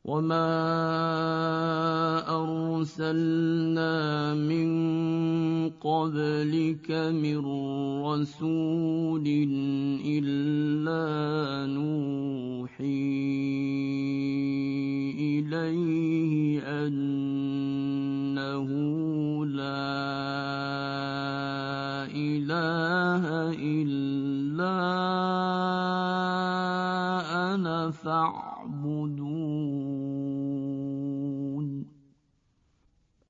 وما أرسلنا من قبلك من رسول إلا نوحي إليه أنه لا إله إلا أنا فاعبدون